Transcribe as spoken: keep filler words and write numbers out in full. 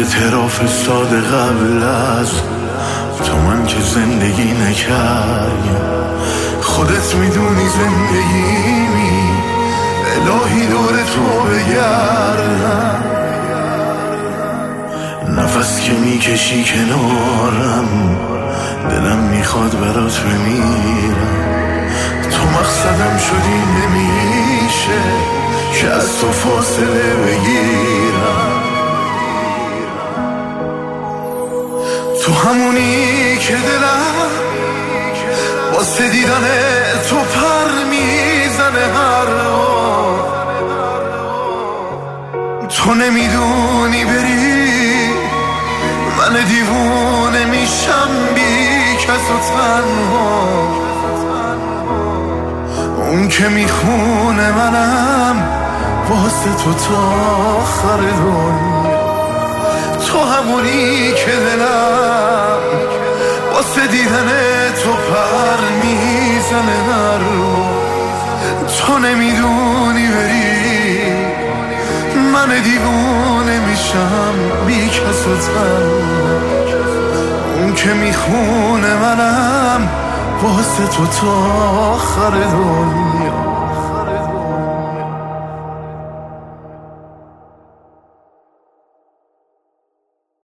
اعتراف ساده قبل از تو من که زندگی نکردی. خودت میدونی زندگیمی الهی دور تو بگردم. نفس که میکشی کنارم دلم میخواد برات بمیرم. تو مقصدم شدی نمیشه که از تو فاصله بگیرم. تو همونی که دلم واسه دیدن تو پر میزنه هر بار. تو نمیدونی بری من دیوونه میشم بی کس و تنها. اون که میخونه منم واسه تو تا آخر دنیا. تو همونی که دلم واسه دیدن تو پر میزنه هر رو. تو نمیدونی بری من دیوونه میشم بی کس و تنها. اون که میخونه منم واسه تو تا آخر دنیا.